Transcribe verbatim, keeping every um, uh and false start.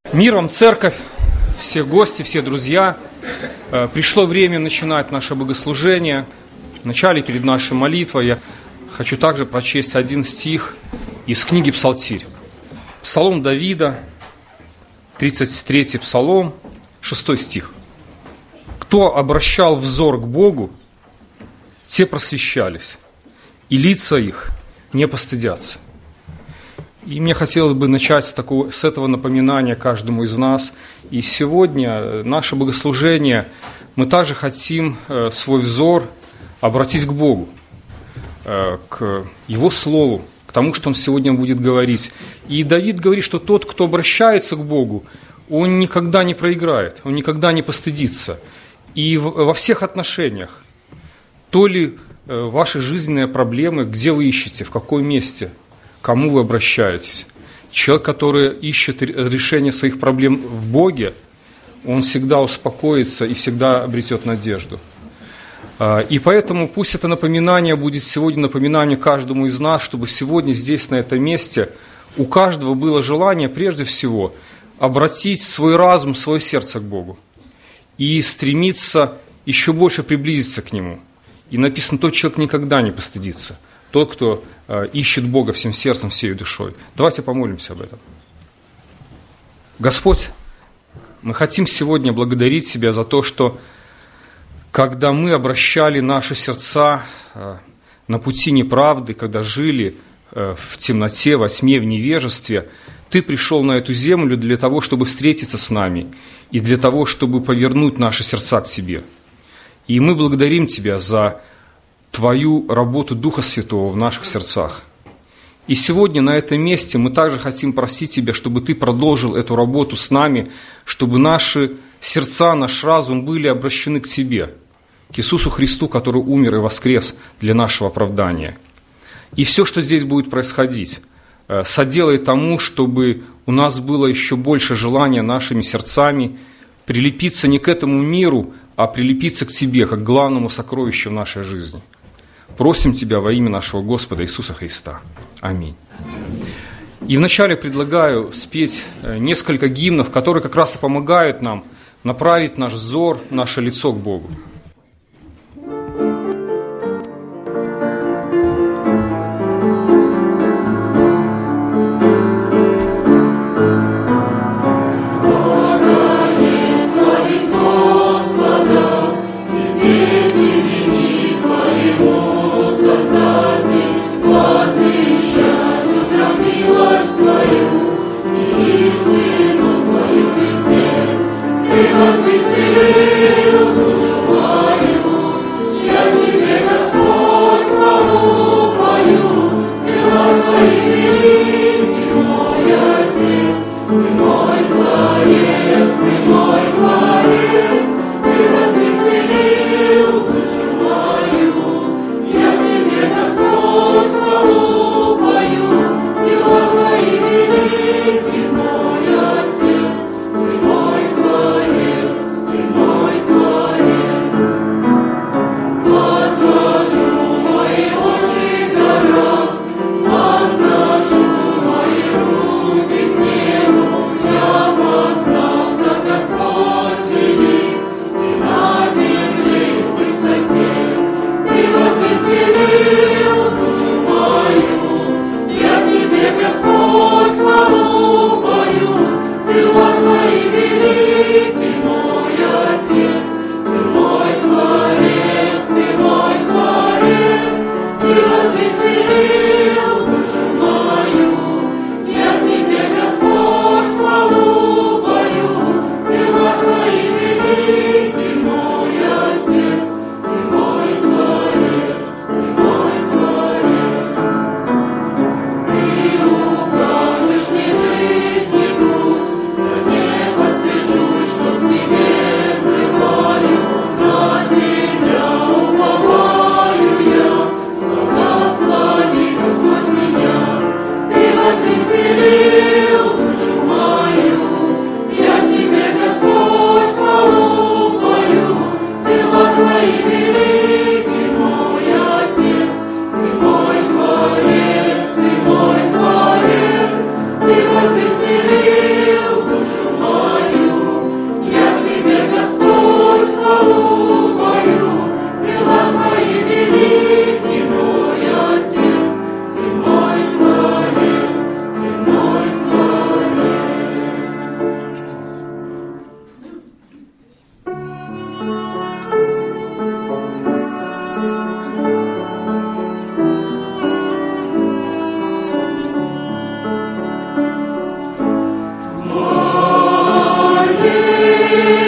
Мир вам, церковь, все гости, все друзья. Пришло время начинать наше богослужение. Вначале перед нашей молитвой я хочу также прочесть один стих из книги «Псалтирь». Псалом Давида, тридцать третий псалом, шестой стих. «Кто обращал взор к Богу, те просвещались, и лица их не постыдятся». И мне хотелось бы начать с, такого, с этого напоминания каждому из нас. И сегодня наше богослужение, мы также хотим свой взор обратить к Богу, к Его Слову, к тому, что Он сегодня будет говорить. И Давид говорит, что тот, кто обращается к Богу, он никогда не проиграет, он никогда не постыдится. И во всех отношениях, то ли ваши жизненные проблемы, где вы ищете, в каком месте, кому вы обращаетесь. Человек, который ищет решение своих проблем в Боге, он всегда успокоится и всегда обретет надежду. И поэтому пусть это напоминание будет сегодня напоминанием каждому из нас, чтобы сегодня здесь, на этом месте, у каждого было желание, прежде всего, обратить свой разум, свое сердце к Богу и стремиться еще больше приблизиться к Нему. И написано, тот человек никогда не постыдится. Тот, кто э, ищет Бога всем сердцем, всей душой. Давайте помолимся об этом. Господь, мы хотим сегодня благодарить Тебя за то, что когда мы обращали наши сердца э, на пути неправды, когда жили э, в темноте, во тьме, в невежестве, Ты пришел на эту землю для того, чтобы встретиться с нами и для того, чтобы повернуть наши сердца к Тебе. И мы благодарим Тебя за Твою работу Духа Святого в наших сердцах. И сегодня на этом месте мы также хотим просить Тебя, чтобы Ты продолжил эту работу с нами, чтобы наши сердца, наш разум были обращены к Тебе, к Иисусу Христу, который умер и воскрес для нашего оправдания. И все, что здесь будет происходить, соделай тому, чтобы у нас было еще больше желания нашими сердцами прилепиться не к этому миру, а прилепиться к Тебе, как к главному сокровищу в нашей жизни. Просим Тебя во имя нашего Господа Иисуса Христа. Аминь. И вначале предлагаю спеть несколько гимнов, которые как раз и помогают нам направить наш взор, наше лицо к Богу. Познав Amen.